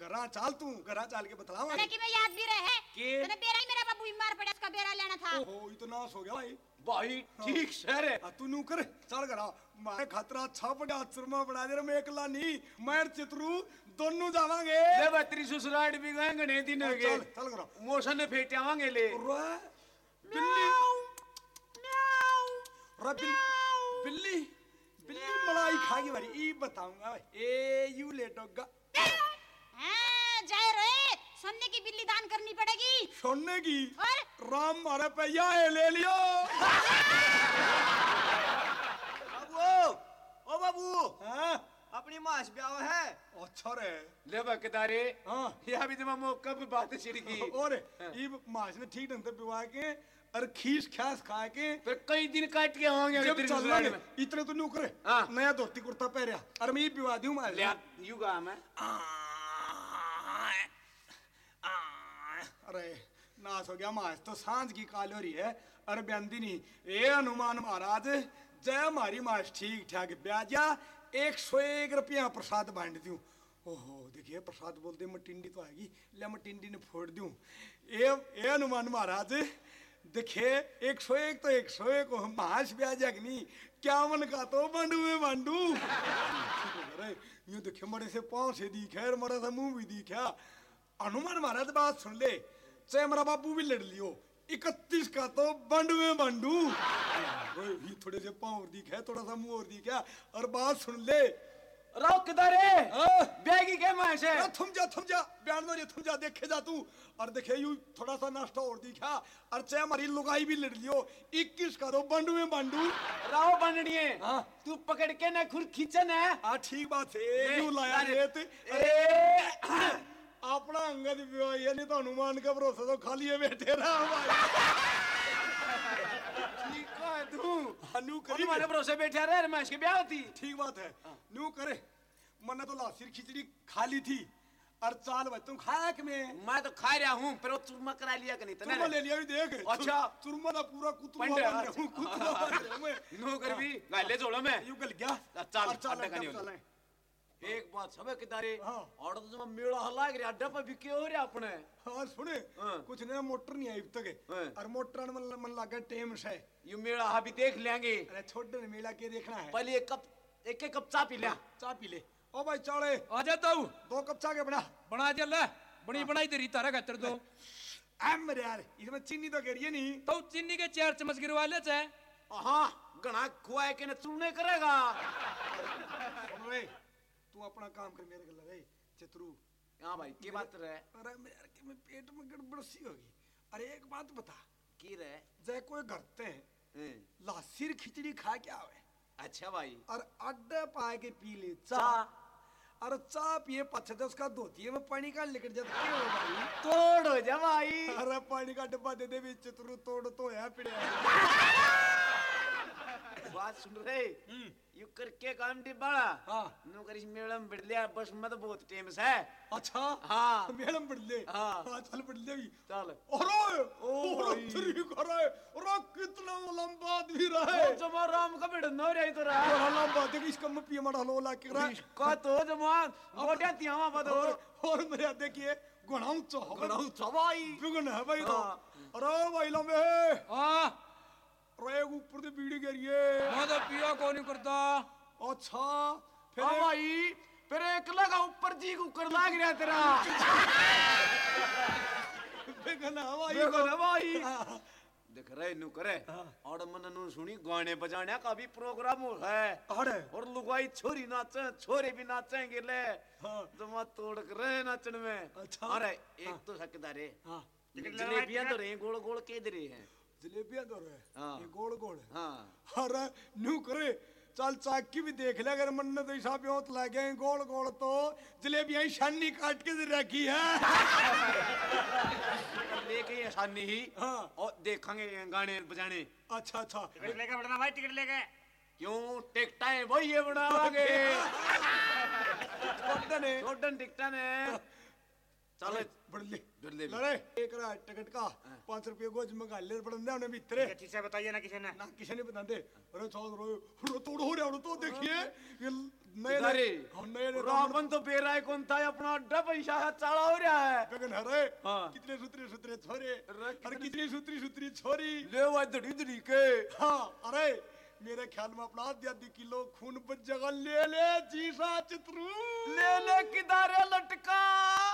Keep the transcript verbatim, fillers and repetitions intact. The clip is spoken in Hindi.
घरा चाल तू घरा चाल के बतलावा तने कि मैं याद भी रहे के तने बेरा ही मेरा बाबू बीमार पड़ा उसका बेरा लेना था। ओहो इतना हो गया भाई भाई ठीक सर है तू नू कर चल घरा मारे खतरा अच्छा बड़ा चुरमा बना दे मैं एकला नहीं मैं चित्रू दोनों जावांगे ले बत्ती सुसराट भी गए गणे दिन हो गए चल चल घरा मोशन फेटे आवांगे ले बिल्ली बिल्ली बिल्ली बिल्ली मलाई खागी मारी ई बताऊंगा ए यू ले डॉगा हां जय रोहित सोने की बिल्ली दान करनी पड़ेगी सोने की और राम मारे पैया है ले लियो बाबू ओ बाबू हां अपनी मास ब्याह है अच्छा रे ले बकदारे हां या भी तुम मौका पे बात छिड़की और ई मास ने ठीक ढंग से पिवा के और खीस खास खा के फिर कई दिन काट के होंगे जब चलना इतने तो नू करे हाँ। नया धोती कुर्ता पहनया और मैं पिवा दूं मार ले युगा मैं अरे नाश हो गया मास तो सांझ की काल हो रही है और बंदी नहीं ए हनुमान महाराज जय हमारी मास ठीक ठाक ब्याजा एक सौ एक रुपया प्रसाद बांट दूं ओहो देखिए प्रसाद बोलते मटिंडी तो आएगी ले मटिंडी ने फोड़ दूं ए ए हनुमान महाराज देखिए एक सौ एक तो एक सौ एक मास ब्याज नहीं क्या मन का तो बांडू में बांडू यूं देखिए मरे से पाँव से दिखा और मरे से मुंह भी दिखा हनुमान महाराज बात सुन ले चाहे हमारा बाबू भी लड़ लियो इकतीस का तो बांडू में बांडू ये थोड़े से पाँव और दिखा थोड़ा सा मुंह और दिखा और बात सुन ले रोक दरे बैगी के मास है थम जा थम जा बयान में थम जा देखे जा तू और देखे यू थोड़ा सा नाश्ता और दिखा और चाहे हमारी लुगाई भी लड़ लियो इक्कीस का तो बांडू में बांडू राव बननी है हाँ तू पकड़ के ना खुर खींचन है हाँ ठीक बात है यू लाया रेत अपना अंगद विवाह ये नहीं तो हनुमान का भरोसा तो खाली है बैठे रहा ठीक है तू हनु करी हमारे भरोसे बैठा रहे रमेश की ब्याह होती ठीक बात है नू करे मैंने तो लासिर खिचड़ी खा ली थी और चाल भाई तुम खाया कि मैं मैं तो खा रहा हूँ फिर वो चूरमा करा लिया कि नहीं चूरमा ले लिया भी देख अच्छा चूरमा ना पूरा कुतुआ पंडे, बन रहा हूँ कुतुआ बन रहा हूँ मैं नो कर भी गाले जोड़ो मैं यू गल गया चाल और अड्डा का नहीं चल होता एक बात सब किदारे हाँ। और तो जब मेला हला गया अड्डा पे बिके हो रहा अपने हाँ सुने हाँ। कुछ नहीं मोटर नहीं आई अब तक हाँ। और मोटर मन मन लगा टेम से ये मेला अभी देख लेंगे अरे छोटे मेला के देखना है पहले एक कप एक एक कप चा पी लिया चाय पी ले ओ भाई चाले आ जाता हूँ दो कप चाय के बना बना दिया ले बड़ी बनाई तेरी तारा खातर तो एम मेरे यार इसमें चीनी तो गिरी नहीं तो चीनी के चार चम्मच गिरवा ले चाहे हाँ गणा खुआए के न चूने करेगा तू अपना काम कर मेरे गला रे चतुरु हाँ भाई की बात रहे अरे मेरे यार के में पेट में गड़बड़ सी होगी अरे एक बात बता की रहे जय कोई घरते हैं लासिर खिचड़ी खा के आवे अच्छा भाई और अड्डा पा के पी ले चा और चा पिए पछे तो उसका धोती में पानी का निकल जाता है भाई तोड़ हो जा भाई अरे पानी का डब्बा दे दे बीच चतुरु तोड़ तो है पिड़े बात सुन रहे यू करके काम डिब्बा हाँ नो करिस मैडम बढ़ लिया बस मत बहुत टाइम से अच्छा हाँ मैडम बढ़ ले हाँ हाँ चल बढ़ ले भी चल अरे ओ तेरी करे अरे कितना लंबा आदमी रहे ओ जमा राम का बेड़ नो रे तो रहा बड़ा लंबा देख इसका में पिया मड़ा लो ला के रहा इसका तो जमा गोटियां तियावा बदो और मेरे देखिए गुणाऊ चो गणाऊ चवाई बिगन है भाई तो अरे भाई लंबे हाँ रे ऊपर से बीड़ी गिरिए मैं तो पिया को नहीं करता अच्छा फिर भाई फिर एक लगा ऊपर जी कुकर लाग रहा तेरा बिगन है भाई देखो ना भाई देख रहे नु करे और मन नु सुनी गाने बजाने का भी प्रोग्राम हो है अरे और लुगाई छोरी नाचे छोरे भी नाचेंगे ले जमा तोड़ कर रहे नाचन में अच्छा अरे एक तो सकदारे हां जलेबियां तो रहे गोल गोल के दे रहे हैं जलेबियां तो रहे हाँ। ये गोल गोल हाँ अरे नू करे चल चाकी भी देख ले अगर मन ने तो हिसाब होत लगे गोल गोल तो जलेबियां ही शानी काट के रखी है लेके आसानी ही हाँ। और देखेंगे गाने बजाने अच्छा अच्छा टिकट लेके बढ़ना भाई टिकट लेके क्यों टिकटा है वही ये बनावांगे छोटन है छोटन टिकटा ने चलो बढ़ ले बढ़ ले अरे एक रहा टिकट का पांच रुपये गोज मंगा ले बढ़ने उन्हें भीतरे ठीक से बताइए ना किसी ने ना किसी ने बता दे अरे चल रो रो तोड़ हो रहा तो देखिए ये नए अरे नए नए रावण तो बेराय कौन था अपना अड्डा पैसा है चाला हो रहा है गगन हरे हाँ। कितने सुतरे सुतरे छोरे अरे और कितनी सुतरी सुतरी छोरी ले वो धड़ी धड़ी के हाँ अरे मेरे ख्याल में अपना आधी आधी किलो खून पर जगह ले ले जीसा चित्रू ले ले किदारे लटका